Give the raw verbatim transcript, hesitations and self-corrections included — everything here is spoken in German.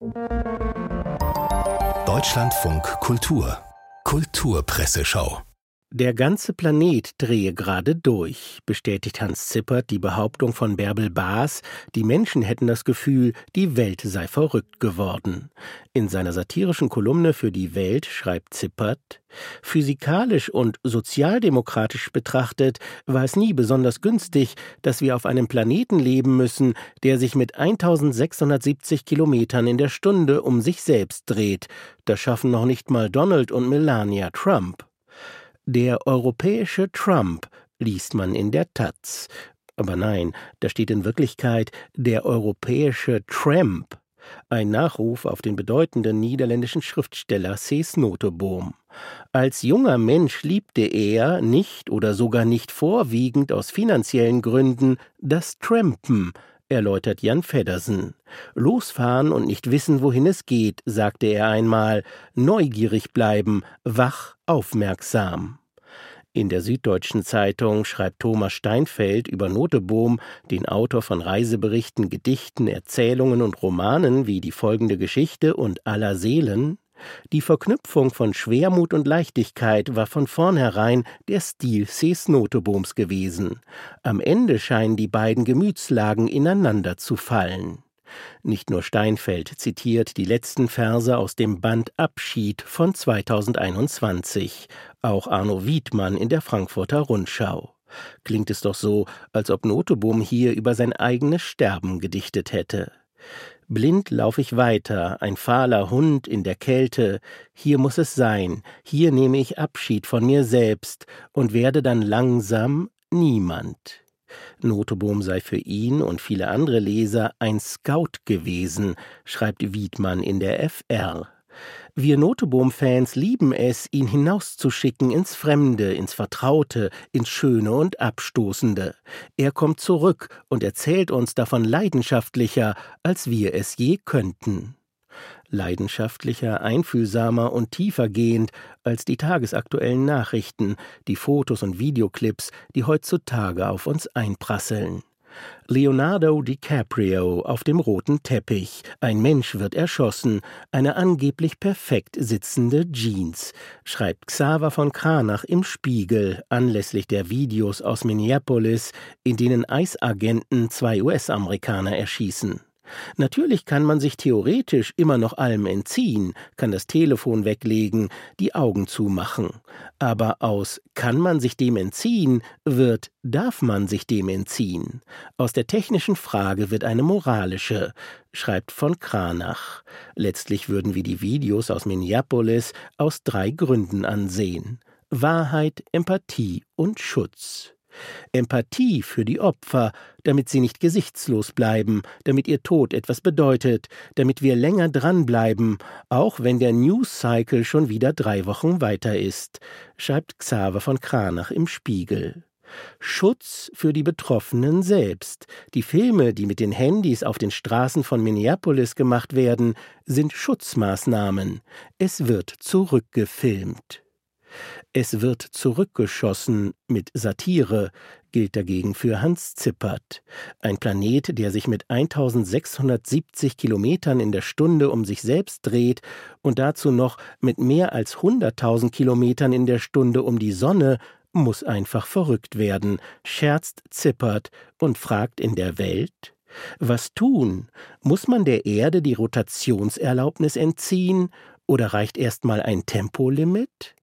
Deutschlandfunk Kultur Kulturpresseschau. Der ganze Planet drehe gerade durch, bestätigt Hans Zippert die Behauptung von Bärbel Baas, die Menschen hätten das Gefühl, die Welt sei verrückt geworden. In seiner satirischen Kolumne für die Welt schreibt Zippert: Physikalisch und sozialdemokratisch betrachtet war es nie besonders günstig, dass wir auf einem Planeten leben müssen, der sich mit eintausendsechshundertsiebzig Kilometern in der Stunde um sich selbst dreht. Das schaffen noch nicht mal Donald und Melania Trump. Der europäische Trump, liest man in der Taz. Aber nein, da steht in Wirklichkeit der europäische Tramp, ein Nachruf auf den bedeutenden niederländischen Schriftsteller Cees Notenboom. Als junger Mensch liebte er, nicht oder sogar nicht vorwiegend aus finanziellen Gründen, das Trampen, erläutert Jan Feddersen. Losfahren und nicht wissen, wohin es geht, sagte er einmal, neugierig bleiben, wach, aufmerksam. In der Süddeutschen Zeitung schreibt Thomas Steinfeld über Notenboom, den Autor von Reiseberichten, Gedichten, Erzählungen und Romanen wie Die folgende Geschichte und Aller Seelen: Die Verknüpfung von Schwermut und Leichtigkeit war von vornherein der Stil Cees Notenbooms gewesen. Am Ende scheinen die beiden Gemütslagen ineinander zu fallen. Nicht nur Steinfeld zitiert die letzten Verse aus dem Band Abschied von zweitausendeinundzwanzig, auch Arno Wiedmann in der Frankfurter Rundschau. Klingt es doch so, als ob Notenboom hier über sein eigenes Sterben gedichtet hätte. Blind lauf ich weiter, ein fahler Hund in der Kälte, hier muss es sein, hier nehme ich Abschied von mir selbst und werde dann langsam niemand. Notenboom sei für ihn und viele andere Leser ein Scout gewesen, schreibt Wiedmann in der F R. Wir Notenboom-Fans lieben es, ihn hinauszuschicken ins Fremde, ins Vertraute, ins Schöne und Abstoßende. Er kommt zurück und erzählt uns davon leidenschaftlicher, als wir es je könnten. Leidenschaftlicher, einfühlsamer und tiefergehend als die tagesaktuellen Nachrichten, die Fotos und Videoclips, die heutzutage auf uns einprasseln. Leonardo DiCaprio auf dem roten Teppich, ein Mensch wird erschossen, eine angeblich perfekt sitzende Jeans, schreibt Xaver von Kranach im Spiegel anlässlich der Videos aus Minneapolis, in denen ICE-Agenten zwei U S-Amerikaner erschießen. Natürlich kann man sich theoretisch immer noch allem entziehen, kann das Telefon weglegen, die Augen zumachen. Aber aus kann man sich dem entziehen wird darf man sich dem entziehen. Aus der technischen Frage wird eine moralische, schreibt von Kranach. Letztlich würden wir die Videos aus Minneapolis aus drei Gründen ansehen: Wahrheit, Empathie und Schutz. Empathie für die Opfer, damit sie nicht gesichtslos bleiben, damit ihr Tod etwas bedeutet, damit wir länger dranbleiben, auch wenn der News-Cycle schon wieder drei Wochen weiter ist, schreibt Xaver von Kranach im Spiegel. Schutz für die Betroffenen selbst. Die Filme, die mit den Handys auf den Straßen von Minneapolis gemacht werden, sind Schutzmaßnahmen. Es wird zurückgefilmt. Es wird zurückgeschossen mit Satire, gilt dagegen für Hans Zippert. Ein Planet, der sich mit eintausendsechshundertsiebzig Kilometern in der Stunde um sich selbst dreht und dazu noch mit mehr als hunderttausend Kilometern in der Stunde um die Sonne, muss einfach verrückt werden, scherzt Zippert und fragt in der Welt: Was tun? Muss man der Erde die Rotationserlaubnis entziehen? Oder reicht erst mal ein Tempolimit?